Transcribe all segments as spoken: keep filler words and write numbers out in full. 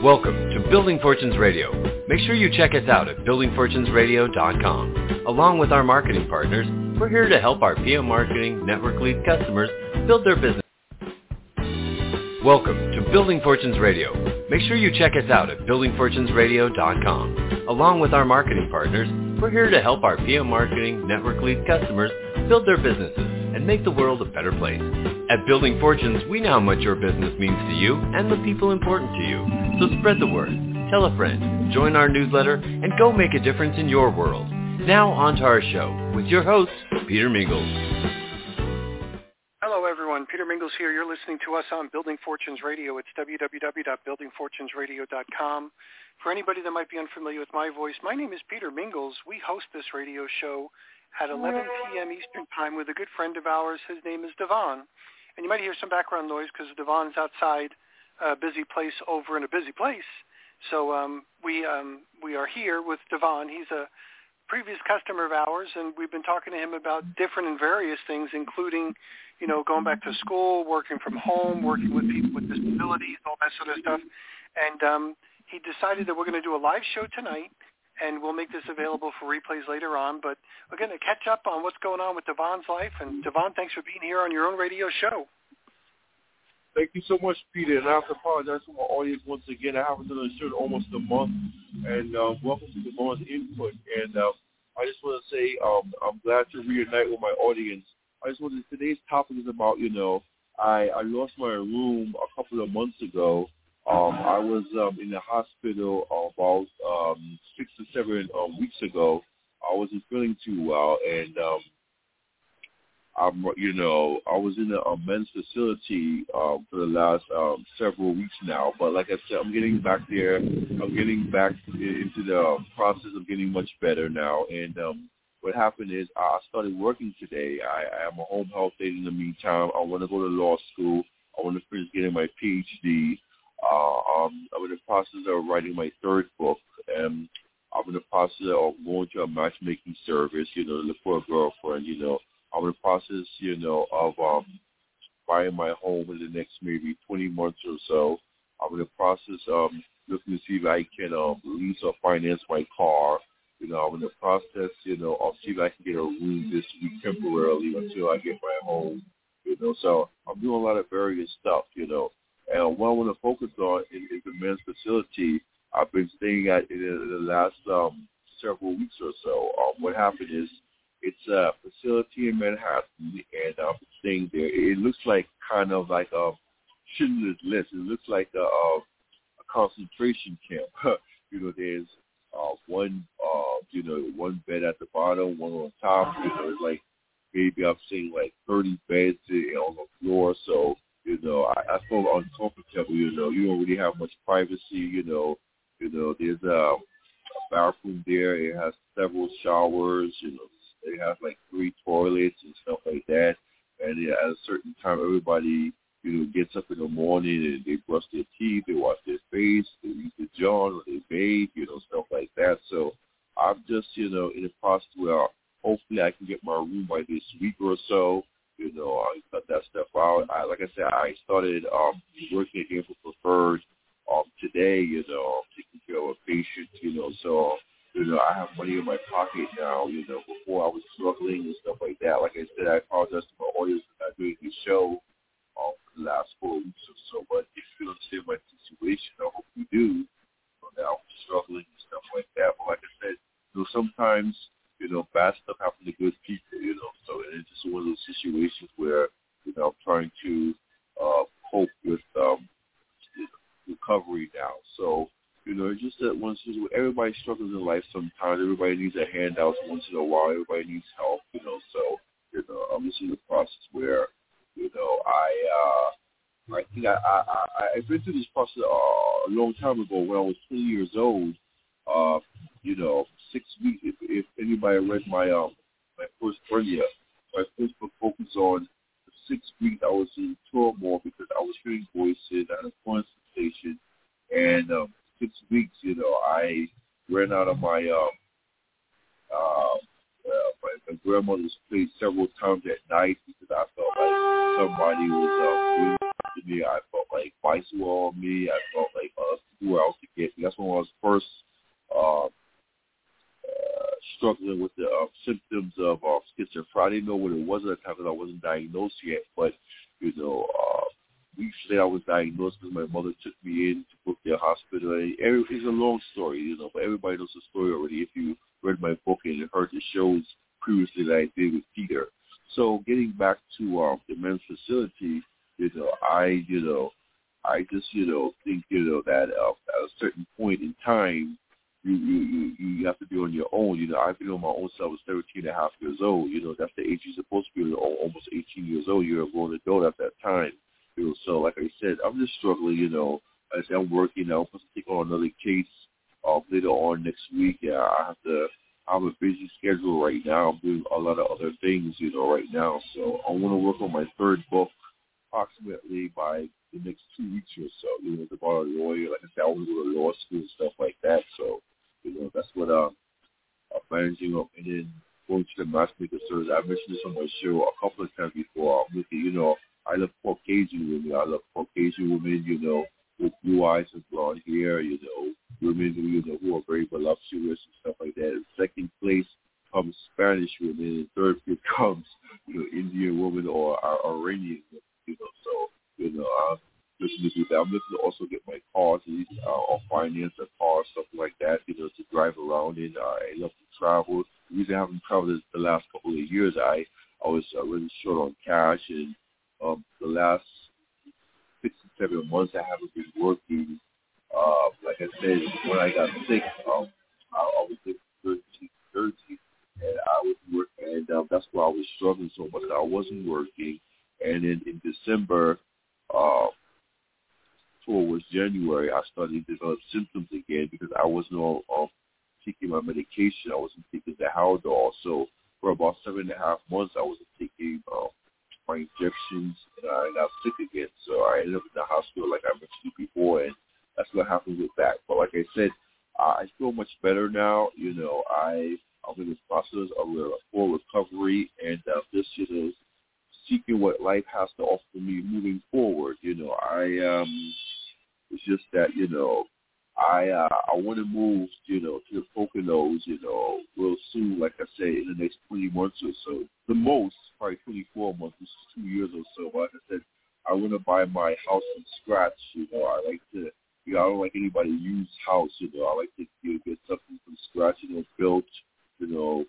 Welcome to Building Fortunes Radio. Make sure you check us out at building fortunes radio dot com. Along with our marketing partners, we're here to help our P M Marketing Network Lead customers build their business. Welcome to Building Fortunes Radio. Make sure you check us out at building fortunes radio dot com. Along with our marketing partners, we're here to help our P M Marketing Network Lead customers build their businesses and make the world a better place. At Building Fortunes, we know how much your business means to you and the people important to you. So spread the word, tell a friend, join our newsletter, and go make a difference in your world. Now on to our show with your host, Peter Mingles. Hello everyone, Peter Mingles here. You're listening to us on Building Fortunes Radio. It's w w w dot building fortunes radio dot com. For anybody that might be unfamiliar with my voice, my name is Peter Mingles. We host this radio show at eleven p.m. Eastern Time with a good friend of ours. His name is Devon. And you might hear some background noise because Devon's outside a busy place over in a busy place. So um, we um, we are here with Devon. He's a previous customer of ours, and we've been talking to him about different and various things, including, you know, going back to school, working from home, working with people with disabilities, all that sort of stuff. And um, he decided that we're going to do a live show tonight, and we'll make this available for replays later on. But we're going to catch up on what's going on with Devon's life. And Devon, thanks for being here on your own radio show. Thank you so much, Peter. And I have to apologize to my audience once again. I haven't done a show in almost a month. And uh, welcome to Devon's Input. And uh, I just want to say um, I'm glad to reunite with my audience. I just wanted to, today's topic is about, you know, I, I lost my room a couple of months ago. Um, I was um, in the hospital about um, six to seven um, weeks ago. I wasn't feeling too well, and um, I'm, you know, I was in a, a men's facility um, for the last um, several weeks now. But like I said, I'm getting back there. I'm getting back into the process of getting much better now. And um, what happened is I started working today. I, I am a home health aide in the meantime. I want to go to law school. I want to finish getting my P H D. Uh, um, I'm in the process of writing my third book, and I'm in the process of going to a matchmaking service, you know, to look for a girlfriend, you know. I'm in the process, you know, of um, buying my home in the next maybe twenty months or so. I'm in the process of looking to see if I can um, lease or finance my car. You know, I'm in the process, you know, of see if I can get a room this week temporarily until I get my home, you know. So I'm doing a lot of various stuff, you know. And what I want to focus on is, is the men's facility I've been staying at in the, the last um, several weeks or so. Um, what happened is it's a facility in Manhattan, and I'm staying there. It looks like kind of like a Schindler's List. It looks like a, a, a concentration camp. you know, there's uh, one, uh, you know, one bed at the bottom, one on top. You know, it's like maybe I'm seeing like thirty beds on the floor. So You know, I, I feel uncomfortable, you know. You don't really have much privacy, you know. You know, there's a, a bathroom there. It has several showers, you know. It has like three toilets and stuff like that. And yeah, at a certain time, everybody, you know, gets up in the morning and they brush their teeth, they wash their face, they use the john or they bathe, you know, stuff like that. So I'm just, you know, in the process where hopefully I can get my room by this week or so. You know, I cut that stuff out. I, like I said, I started um, working at Info Preferred um, today, you know, taking care of a patient, you know. So, you know, I have money in my pocket now, you know. Before I was struggling and stuff like that. Like I said, I apologize to my audience for not doing this show um, for the last four weeks or so. But if you understand my situation, I hope you do. So now I'm struggling and stuff like that. But like I said, you know, sometimes, you know, bad stuff happens to good people, you know. So it's just one of those situations where, you know, I'm trying to uh, cope with um, you know, recovery now. So, you know, it's just that once everybody struggles in life sometimes. Everybody needs a handout once in a while. Everybody needs help, you know. So, you know, I'm just in the process where, you know, I uh, I think I, I, I, I've been through this process uh, a long time ago when I was twenty years old. Uh, you know, six weeks. If, if anybody read my um my first earlier, my first book focused on the six weeks I was in turmoil because I was hearing voices, I had a phone sensation, and um, six weeks, you know, I ran out of my um uh, uh my, my grandmother's place several times at night because I felt like somebody was uh, doing something to me. I felt like mice were on me. I felt like uh, who else to get. That's when I was first uh, uh, struggling with the uh, symptoms of uh, schizophrenia. I didn't know what it was at the time because I wasn't diagnosed yet. But, you know, uh, weeks later I was diagnosed because my mother took me in to book their hospital. And every, it's a long story, you know, but everybody knows the story already if you read my book and heard the shows previously that I did with Peter. So getting back to uh, the men's facility, you know, I, you know, I just, you know, think, you know, that uh, at a certain point in time, you, you, you, you have to be on your own. You know, I've been on my own since I was thirteen and a half years old. You know, that's the age you're supposed to be, almost eighteen years old. You're a grown adult at that time. You know, so like I said, I'm just struggling, you know, as I'm working. I'm supposed to take on another case uh, later on next week. Yeah, I have to I have a busy schedule right now. I'm doing a lot of other things, you know, right now. So I want to work on my third book approximately by the next two weeks or so. You know, it's about a lawyer. Like I said, I want to go to law school and stuff like that. So, you know, that's what uh, I'm managing up. And then going to the matchmaker service. I mentioned this on my show a couple of times before. I'm looking, you know, I love Caucasian women. I love Caucasian women, you know, with blue eyes and blonde hair, you know, women who, you know, who are very voluptuous and stuff like that. In second place comes Spanish women, and third place comes, you know, Indian women or Iranian women, you know. So, you know, I'm looking to do that. I'm looking to also get my cars, at least, uh, or finance a car, stuff like that, you know, to drive around in. Uh, I love to travel. The reason I haven't traveled the last couple of years, I, I was uh, really short on cash, and um, the last six to seven months I haven't been working. Uh, like I said, when I got sick, um, I, I was sick thirteen, thirteen, and I was working, and um, that's why I was struggling so much. I wasn't working, and then in December, uh, towards January, I started to develop symptoms again because I wasn't all, all taking my medication. I wasn't taking the Haldol. So for about seven and a half months, I wasn't taking uh, my injections, and I got sick again. So I ended up in the hospital, like I mentioned before, and that's what happened with that. But like I said, uh, I feel much better now. You know, I, I'm in the process of a full recovery, and uh, just, you know, seeking what life has to offer me moving forward. You know, I, um, it's just that, you know, I uh, I want to move, you know, to the Poconos, you know, real soon, like I say, in the next twenty months or so. The most, probably twenty-four months, which is two years or so. But like I said, I want to buy my house from scratch, you know. I like to, you know, I don't like anybody to use house, you know. I like to, you know, get something from scratch, you know, built, you know,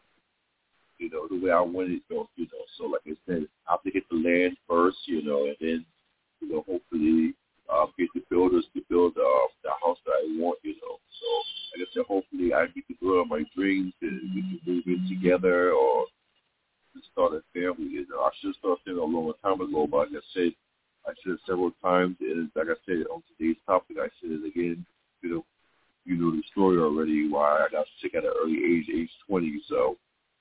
you know, the way I want it built, you know. So like I said, I have to get the land first, you know, and then, you know, hopefully uh, get the builders to build uh, the house that I want, you know. So like I said, hopefully I get to grow my dreams and we can move in together or to start a family, you know. I should have started saying a long time ago, but like I said, I said it several times, and like I said on today's topic, I said it again, you know, you know the story already, why I got sick at an early age, age twenty, so.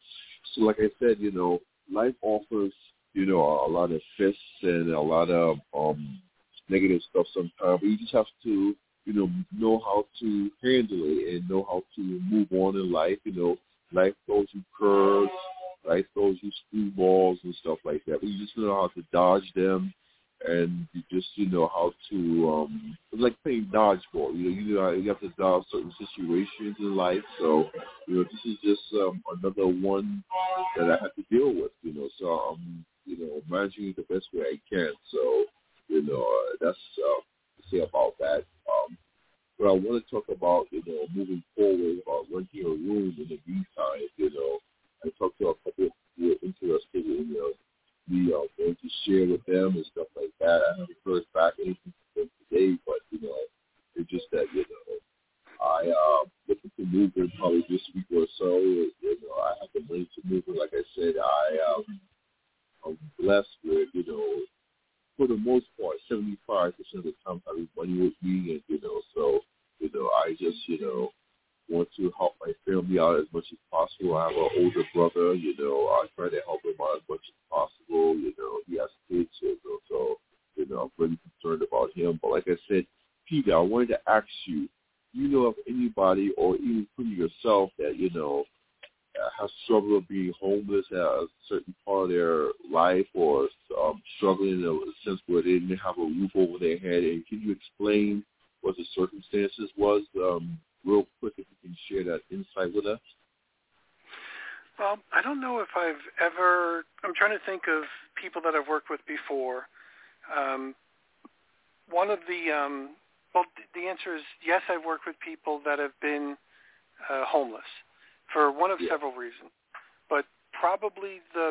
So like I said, you know, life offers, you know, a, a lot of fists and a lot of um, negative stuff sometimes, but you just have to, you know, know how to handle it and know how to move on in life. You know, life throws you curves, life throws you screwballs and stuff like that, but you just know how to dodge them, and you just, you know, how to, um, it's like playing dodgeball. You know, you know, you have to dodge certain situations in life. So, you know, this is just um, another one that I have to deal with, you know. So I'm, you know, managing it the best way I can. So, you know, uh, that's uh, to say about that. Um, but I want to talk about, you know, moving forward, about renting a room in the meantime. You know, I talked to a couple who are interested in, you know, me uh, going to share with them and stuff like that. I haven't heard back anything from them today, but, you know, it's just that, you know, I uh, looking to move in probably this week or so. You know, I have the money to move in. Like I said, I um, I'm blessed with, you know, for the most part, seventy-five percent of the time I have money with me, and you know, so you know, I just, you know, want to help my family out as much as possible. I have an older brother, you know, I try to help him out as much as possible. You know, he has kids, you know, so, you know, I'm really concerned about him. But like I said, Peter, I wanted to ask you, you know of anybody or even including yourself that, you know, has struggled with being homeless at a certain part of their life or um, struggling in a sense where they didn't have a roof over their head? And can you explain what the circumstances was. Um, real quick, if you can share that insight with us. Well, I don't know if I've ever, I'm trying to think of people that I've worked with before. Um, one of the, um, well, the answer is yes, I've worked with people that have been uh, homeless for one of yeah. several reasons. But probably the,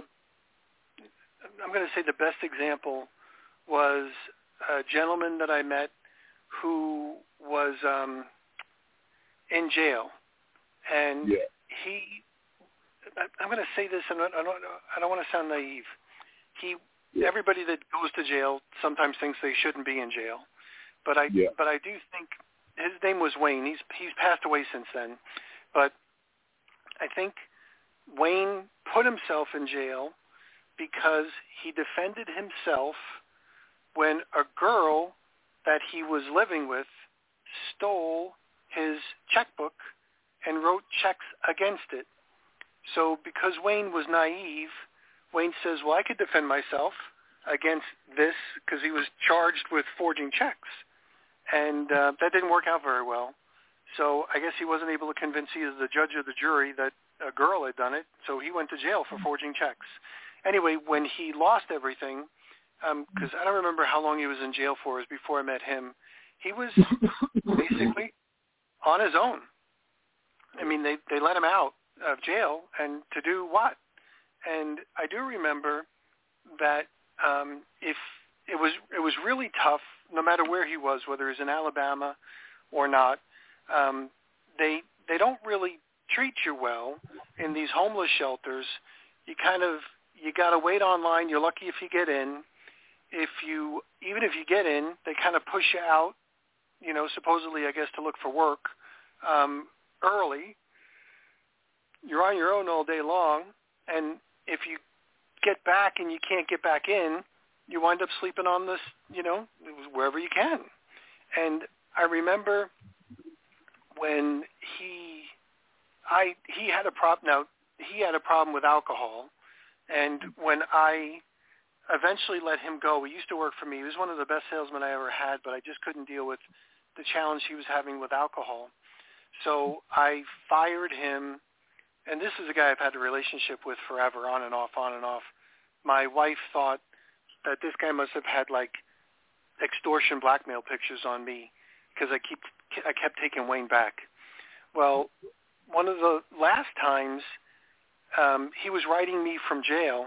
I'm going to say the best example was a gentleman that I met who was um, in jail. And yeah. he, I'm going to say this, and I don't, I don't want to sound naive. He, yeah. everybody that goes to jail sometimes thinks they shouldn't be in jail, but I, yeah. but I do think his name was Wayne. He's he's passed away since then, but I think Wayne put himself in jail because he defended himself when a girl that he was living with stole his checkbook and wrote checks against it. So because Wayne was naive, Wayne says, well, I could defend myself against this because he was charged with forging checks. And uh, that didn't work out very well. So I guess he wasn't able to convince either the judge or the jury that a girl had done it, so he went to jail for forging checks. Anyway, when he lost everything, because um, I don't remember how long he was in jail for, it was before I met him, he was basically on his own. I mean, they, they let him out of jail, and to do what? And I do remember that um, if it was it was really tough, no matter where he was, whether he was in Alabama or not, um, they they don't really treat you well in these homeless shelters. You kind of you got to wait online. You're lucky if you get in. If you even if you get in, they kind of push you out. You know, supposedly, I guess, to look for work um, early. You're on your own all day long, and if you get back and you can't get back in, you wind up sleeping on this, you know, wherever you can. And I remember when he, I, he had a problem. Now he had a problem with alcohol, and when I eventually let him go, he used to work for me. He was one of the best salesmen I ever had, but I just couldn't deal with the challenge he was having with alcohol. So I fired him. And this is a guy I've had a relationship with forever, on and off, on and off. My wife thought that this guy must have had, like, extortion blackmail pictures on me because I keep I kept taking Wayne back. Well, one of the last times, um, he was writing me from jail,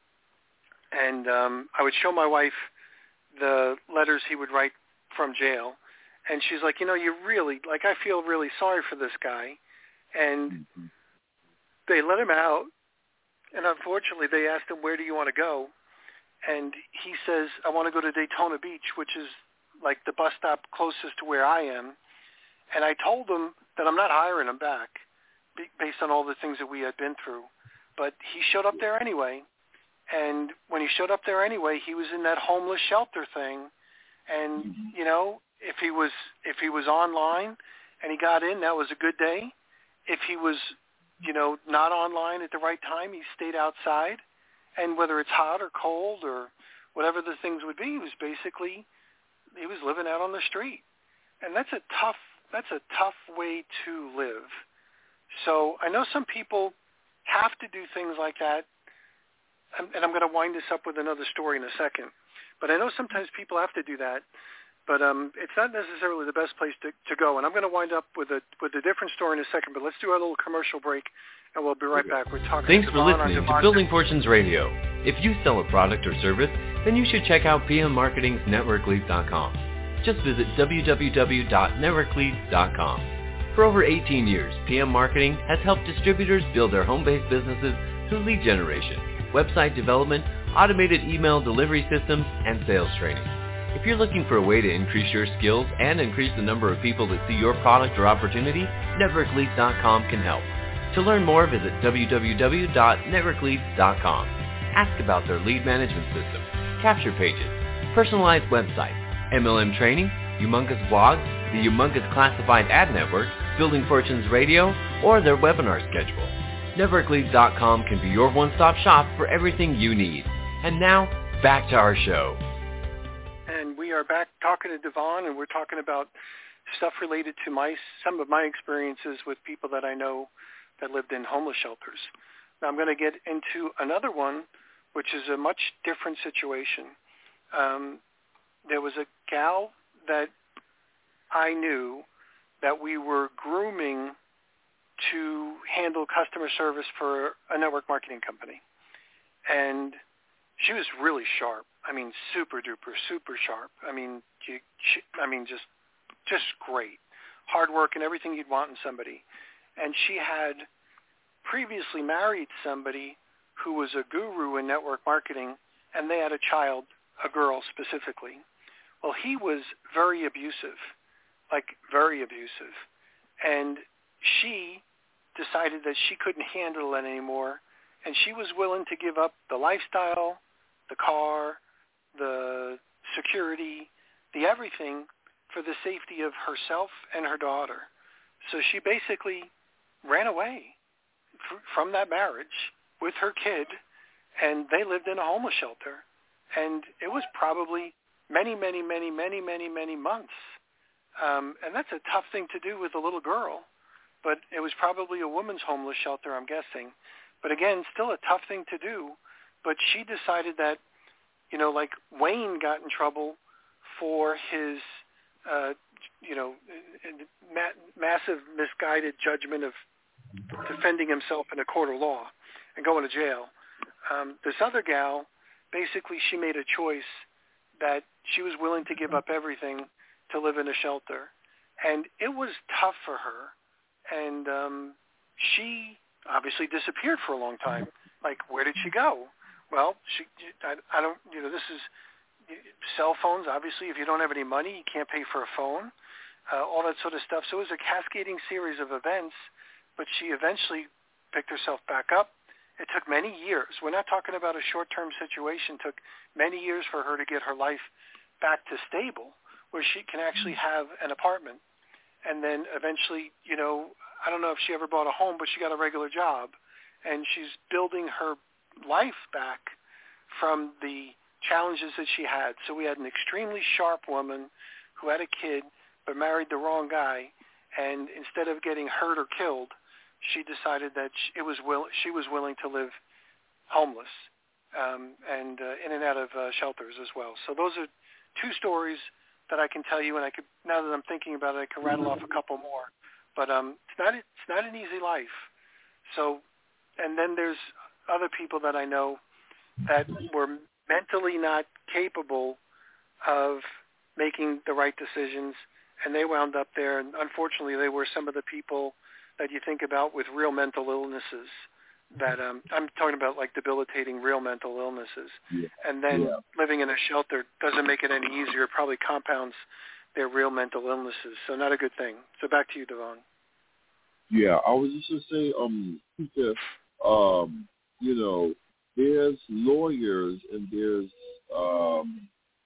and um, I would show my wife the letters he would write from jail, and she's like, you know, you really, like, I feel really sorry for this guy, and mm-hmm. They let him out, and unfortunately they asked him, where do you want to go? And he says, I want to go to Daytona Beach, which is like the bus stop closest to where I am. And I told him that I'm not hiring him back based on all the things that we had been through. But he showed up there anyway. And when he showed up there anyway, he was in that homeless shelter thing. And, mm-hmm. you know, if he was if he was online and he got in, that was a good day. If he was you know, not online at the right time, he stayed outside, and whether it's hot or cold or whatever the things would be, he was basically, he was living out on the street. And that's a tough, that's a tough way to live. So I know some people have to do things like that, and I'm going to wind this up with another story in a second, but I know sometimes people have to do that. But um, it's not necessarily the best place to, to go. And I'm going to wind up with a with a different story in a second. But let's do our little commercial break, and we'll be right back. We're talking. Thanks to for listening to Building Fortunes Radio. If you sell a product or service, then you should check out P M Marketing's Network Leads dot com. Just visit w w w dot network leads dot com. For over eighteen years, P M Marketing has helped distributors build their home-based businesses through lead generation, website development, automated email delivery systems, and sales training. If you're looking for a way to increase your skills and increase the number of people that see your product or opportunity, Network Leads dot com can help. To learn more, visit w w w dot network leads dot com. Ask about their lead management system, capture pages, personalized website, M L M training, humongous blogs, the humongous classified ad network, Building Fortunes Radio, or their webinar schedule. Network Leads dot com can be your one-stop shop for everything you need. And now, back to our show. And we are back talking to Devon, and we're talking about stuff related to my some of my experiences with people that I know that lived in homeless shelters. Now I'm going to get into another one, which is a much different situation. Um, there was a gal that I knew that we were grooming to handle customer service for a network marketing company. And she was really sharp. I mean, super duper, super sharp. I mean, she, she, I mean, just, just great. Hard work and everything you'd want in somebody. And she had previously married somebody who was a guru in network marketing, and they had a child, a girl specifically. Well, he was very abusive, like very abusive. And she decided that she couldn't handle it anymore, and she was willing to give up the lifestyle, the car, the security, the everything for the safety of herself and her daughter. So she basically ran away f- from that marriage with her kid, and they lived in a homeless shelter. And it was probably many, many, many, many, many, many months. Um, and that's a tough thing to do with a little girl. But it was probably a woman's homeless shelter, I'm guessing. But again, still a tough thing to do. But she decided that, you know, like Wayne got in trouble for his, uh, you know, ma- massive misguided judgment of defending himself in a court of law and going to jail. Um, this other gal, basically she made a choice that she was willing to give up everything to live in a shelter. And it was tough for her. And um, she obviously disappeared for a long time. Like, where did she go? Well, she, I, I don't, you know, this is cell phones. Obviously, if you don't have any money, you can't pay for a phone, uh, all that sort of stuff. So it was a cascading series of events, but she eventually picked herself back up. It took many years. We're not talking about a short-term situation. It took many years for her to get her life back to stable, where she can actually have an apartment. And then eventually, you know, I don't know if she ever bought a home, but she got a regular job. And she's building her life back from the challenges that she had. So we had an extremely sharp woman who had a kid but married the wrong guy. And instead of getting hurt or killed, she decided that she, it was will, she was willing to live homeless um, and uh, in and out of uh, shelters as well. So those are two stories that I can tell you, and I could, now that I'm thinking about it, I can rattle off a couple more. But um, it's not it's not an easy life. So, and then there's other people that I know that were mentally not capable of making the right decisions, and they wound up there. And unfortunately, they were some of the people that you think about with real mental illnesses. That um, I'm talking about, like debilitating real mental illnesses, yeah. and then yeah. living in a shelter doesn't make it any easier. It probably compounds their real mental illnesses. So not a good thing. So back to you, Devon. Yeah, I was just going to say, um, Peter, um, you know, there's lawyers and there's um,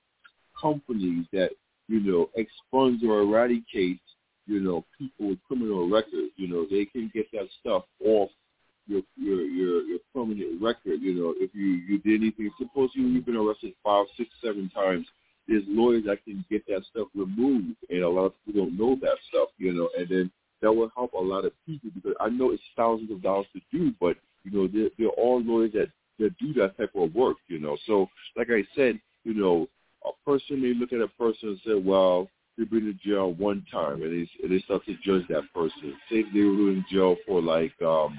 companies that, you know, expunge or eradicate, you know, people with criminal records. You know, they can get that stuff off your your your, your permanent record. You know, if you, you did anything, suppose you, you've been arrested five, six, seven times, there's lawyers that can get that stuff removed, and a lot of people don't know that stuff, you know, and then that will help a lot of people, because I know it's thousands of dollars to do, but, you know, they're, they're all lawyers that, that do that type of work, you know. So, like I said, you know, a person may look at a person and say, well, they've been in jail one time, and they, and they start to judge that person. Say they were in jail for, like, um,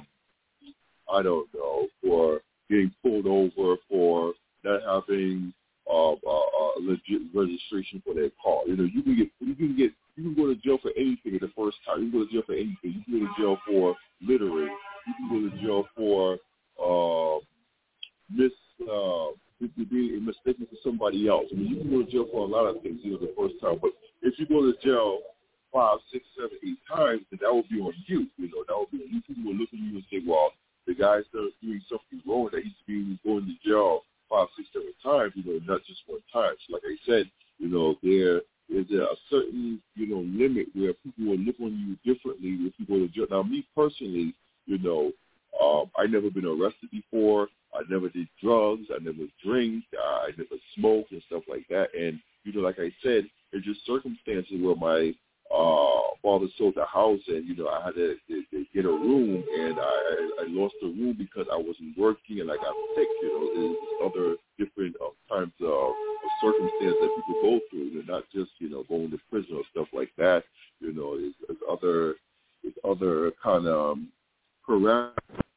I don't know, for getting pulled over, for not having uh, uh, uh, legit registration for their car. You know, you can get, you can get, you can go to jail for anything the first time. You can go to jail for anything. You can go to jail for littering. You can go to jail for uh, mis, uh, being mistaken for somebody else. I mean, you can go to jail for a lot of things, you know, the first time. But if you go to jail five, six, seven, eight times, then that will be on you. You know, that will be on you. People will look at you and say, well, the guy's doing something wrong that he's being going to jail five, six, seven times, you know, not just one time. So like I said, you know, there is a certain, you know, limit where people will look on you differently if you go to jail. Now, me personally, you know, um, I never been arrested before. I never did drugs. I never drink. I never smoked and stuff like that. And, you know, like I said, it's just circumstances where my uh, father sold the house, and you know I had to, to, to get a room, and I, I lost the room because I wasn't working and I got sick. You know, there's other different uh, times of, of circumstances that people go through. They're not just you know going to prison or stuff like that. You know, there's, there's other there's other kind of um, parameters.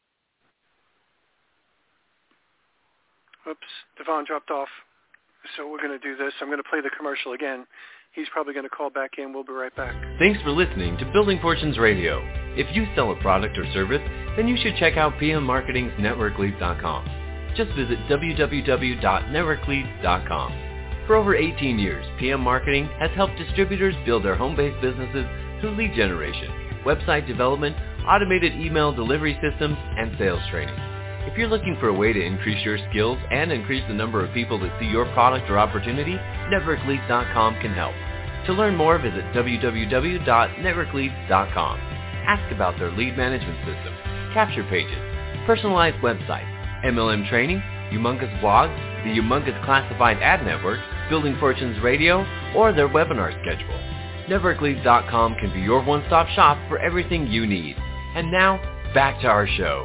Oops, Devon dropped off. So we're going to do this. I'm going to play the commercial again. He's probably going to call back in. We'll be right back. Thanks for listening to Building Fortunes Radio. If you sell a product or service, then you should check out P M Marketing's Network Leads dot com. Just visit w w w dot network leads dot com. For over eighteen years, P M Marketing has helped distributors build their home-based businesses through lead generation, website development, automated email delivery systems, and sales training. If you're looking for a way to increase your skills and increase the number of people that see your product or opportunity, Network Leads dot com can help. To learn more, visit w w w dot network leads dot com. Ask about their lead management system, capture pages, personalized website, M L M training, Humongous blogs, the Humongous Classified Ad Network, Building Fortunes Radio, or their webinar schedule. Network Leads dot com can be your one-stop shop for everything you need. And now, back to our show.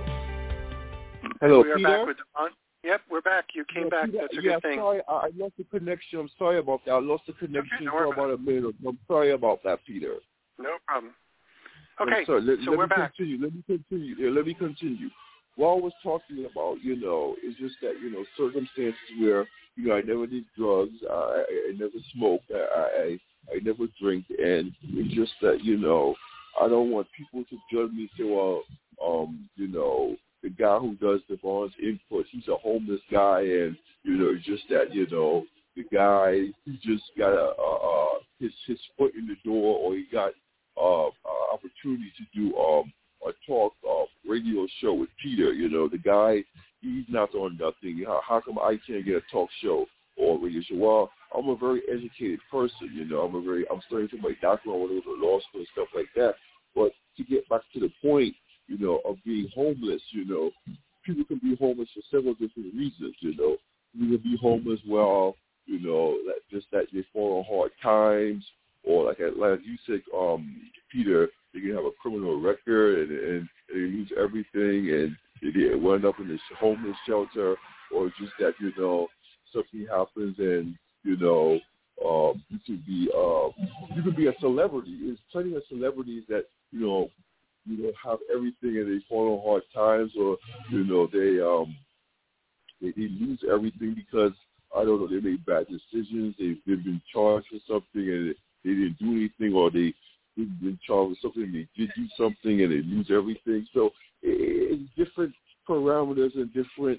Hello, we are Peter. back with Devon. Yep, we're back. You came yeah, back. Peter, That's a yeah, good thing. Sorry, I, I lost the connection. I'm sorry about that. I lost the connection for about a minute. I'm sorry about that, Peter. No problem. Okay, sorry. Let, so let we're me back. Continue. Let me continue. Yeah, let me continue. What I was talking about, you know, is just that, you know, circumstances where, you know, I never did drugs. I, I, I never smoked. I, I, I never drink. And it's just that, you know, I don't want people to judge me and say, well, um, you know, the guy who does Devon's Input, he's a homeless guy, and you know, just that, you know, the guy he just got a, a, a his his foot in the door, or he got uh, uh, opportunity to do um, a talk uh, radio show with Peter. You know, the guy he's not on nothing. How, how come I can't get a talk show or radio show? Well, I'm a very educated person. You know, I'm a very I'm studying for my doctorate, I want to go to law school and stuff like that. But to get back to the point, you know, of being homeless, you know, people can be homeless for several different reasons, you know. You can be homeless, well, you know, that just that they fall on hard times, or like, like you said, um, Peter, they can have a criminal record and, and, and they lose everything and they end up in this homeless shelter, or just that, you know, something happens and, you know, um, you could be, uh, you could be a celebrity. There's plenty of celebrities that, you know, you know, have everything and they fall on hard times, or, you know, they um they, they lose everything because, I don't know, they made bad decisions, they, they've been charged with something and they didn't do anything, or they, they've been charged with something and they did do something and they lose everything. So it's different parameters and different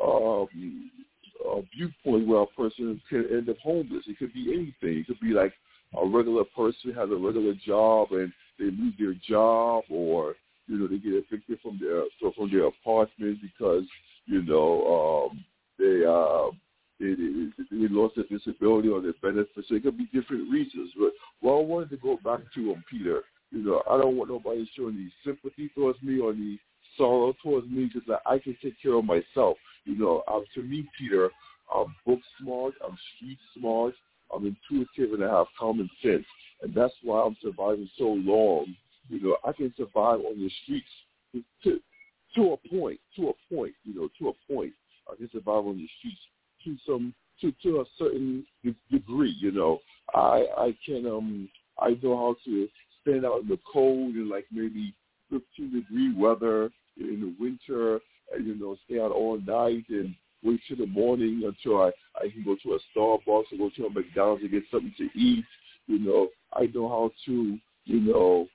um, uh, viewpoints where a person can end up homeless. It could be anything. It could be like a regular person has a regular job and they lose their job, or, you know, they get evicted from their from their apartment because, you know, um, they, uh, they, they they lost their disability or their benefits. So it could be different reasons. But what I wanted to go back to, um, Peter, you know, I don't want nobody showing any sympathy towards me or any sorrow towards me, because like, I can take care of myself. You know, um, to me, Peter, I'm book smart, I'm street smart, I'm intuitive, and I have common sense. And that's why I'm surviving so long. You know, I can survive on the streets to to a point, to a point, you know, to a point. I can survive on the streets to some, to, to a certain de- degree, you know. I I can, um, I know how to stand out in the cold in like maybe fifteen degree weather in the winter, and, you know, stay out all night and wait till the morning until I, I can go to a Starbucks or go to a McDonald's and get something to eat. You know, I know how to, you know,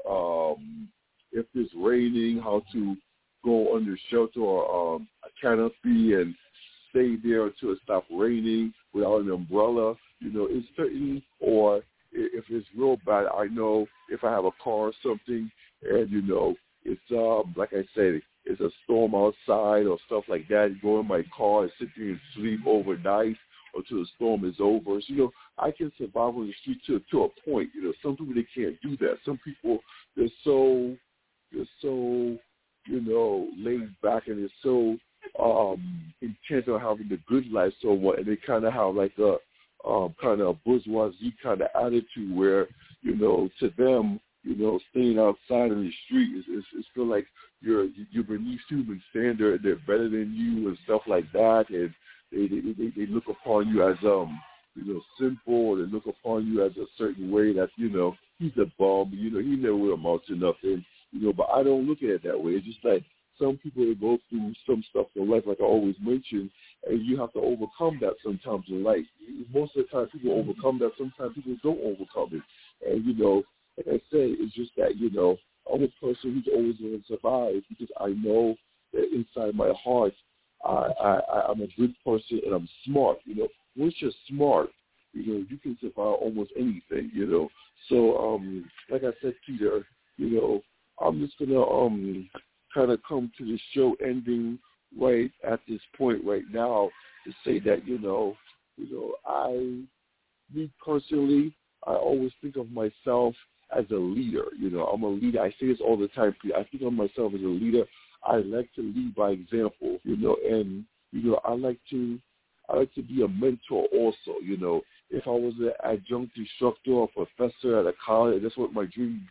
um, if it's raining, how to go under shelter or um, a canopy and stay there until it stops raining without an umbrella. You know, it's certain, or if it's real bad, I know if I have a car or something and, you know, it's, um, like I said, it's a storm outside or stuff like that, go in my car and sit there and sleep overnight until the storm is over. So, you know, I can survive on the street to to a point. You know, some people, they can't do that. Some people, they're so, they're so, you know, laid back, and they're so um, intent on having the good life so much, and they kind of have like a um, kind of bourgeoisie kind of attitude where, you know, to them, you know, staying outside in the street is, is, is feel like you're you're beneath human standard. They're better than you and stuff like that, and they they, they, they look upon you as um you know simple, or they look upon you as a certain way that you know he's a bum, you know he never will amount to nothing, you know. But I don't look at it that way. It's just like some people they go through some stuff in life, like I always mention, and you have to overcome that sometimes in life. Most of the time, people overcome that. Sometimes people don't overcome it, and you know. Like I say, it's just that, you know, I'm a person who's always going to survive because I know that inside my heart, I, I, I'm a good person and I'm smart. You know, once you're smart, you know, you can survive almost anything, you know. So, um, like I said, Peter, you know, I'm just going to um, kind of come to the show ending right at this point right now to say that, you know, you know, I, me personally, I always think of myself as a leader. You know, I'm a leader. I say this all the time. I think of myself as a leader. I like to lead by example, you know, and, you know, I like to, I like to be a mentor also, you know. If I was an adjunct instructor or professor at a college, that's what my dream,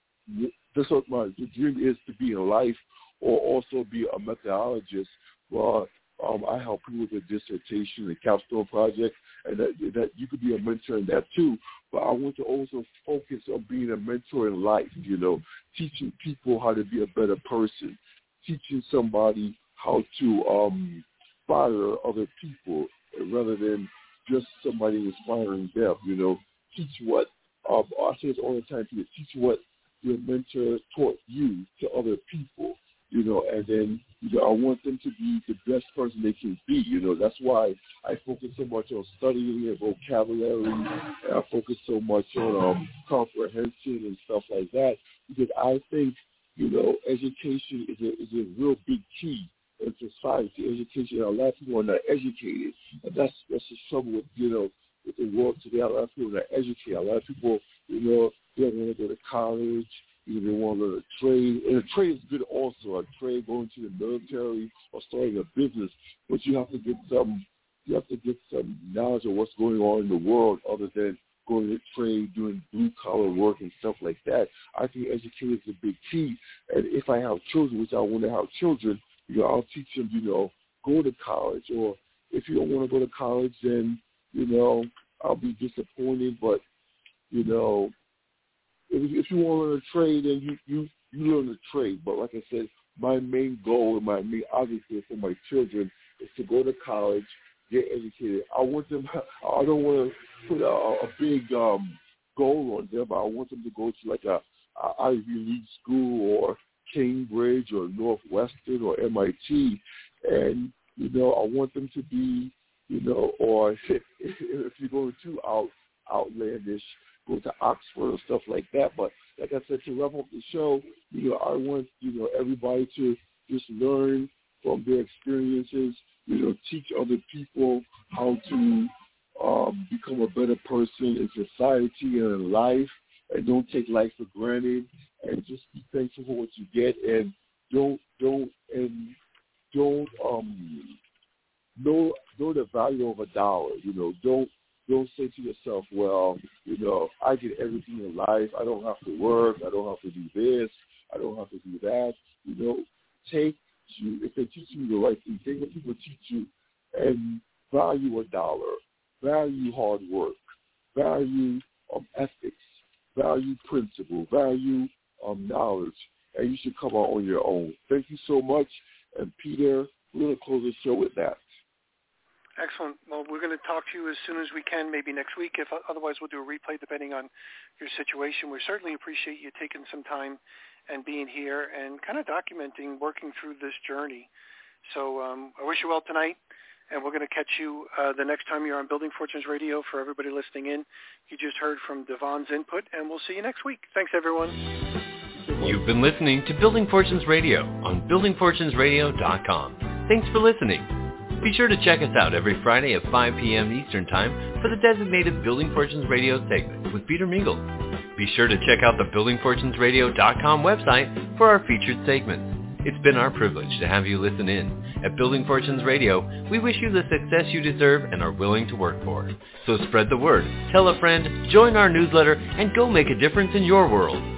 that's what my dream is to be in life, or also be a methodologist. Well, um, I help people with a dissertation, a capstone project, and that, that you could be a mentor in that too. But I want to also focus on being a mentor in life, you know, teaching people how to be a better person, teaching somebody how to um, inspire other people rather than just somebody inspiring them, you know. Teach what, um, I say this all the time to you, teach what your mentor taught you to other people. You know, and then you know, I want them to be the best person they can be. You know, that's why I focus so much on studying their vocabulary, and I focus so much on um, comprehension and stuff like that, because I think, you know, education is a, is a real big key in society. Education, a lot of people are not educated, and that's that's the trouble with, you know, with the world today. A lot of people are not educated. A lot of people, you know, they don't want to go to college. You know, they want to learn a trade, and a trade is good also. A trade, going to the military or starting a business, but you have to get some, you have to get some knowledge of what's going on in the world, other than going to trade, doing blue collar work and stuff like that. I think education is a big key. And if I have children, which I want to have children, you know, I'll teach them, you know, go to college. Or if you don't want to go to college, then you know, I'll be disappointed. But you know. If you want to learn a trade, then you, you, you learn a trade. But like I said, my main goal and my main objective for my children is to go to college, get educated. I want them, I don't want to put a, a big um, goal on them, but I want them to go to like a, a Ivy League school or Cambridge or Northwestern or M I T. And, you know, I want them to be, you know, or if, if you're going too out, outlandish, go to Oxford or stuff like that. But like I said, to wrap up the show, you know, I want, you know, everybody to just learn from their experiences, you know, teach other people how to um, become a better person in society and in life, and don't take life for granted, and just be thankful for what you get, and don't, don't, and don't, um, know, know the value of a dollar, you know, don't, Don't say to yourself, well, you know, I get everything in life. I don't have to work. I don't have to do this. I don't have to do that. You know, take you, if they teach you the right thing, take what people teach you and value a dollar, value hard work, value um, ethics, value principle, value um, knowledge, and you should come out on your own. Thank you so much. And Peter, we're going to close the show with that. Excellent. Well, we're going to talk to you as soon as we can, maybe next week. If otherwise, we'll do a replay depending on your situation. We certainly appreciate you taking some time and being here and kind of documenting, working through this journey. So um, I wish you well tonight, and we're going to catch you uh, the next time you're on Building Fortunes Radio. For everybody listening in, you just heard from Devon's input, and we'll see you next week. Thanks, everyone. You've been listening to Building Fortunes Radio on building fortunes radio dot com. Thanks for listening. Be sure to check us out every Friday at five p.m. Eastern Time for the designated Building Fortunes Radio segment with Peter Mingles. Be sure to check out the building fortunes radio dot com website for our featured segments. It's been our privilege to have you listen in. At Building Fortunes Radio, we wish you the success you deserve and are willing to work for. So spread the word, tell a friend, join our newsletter, and go make a difference in your world.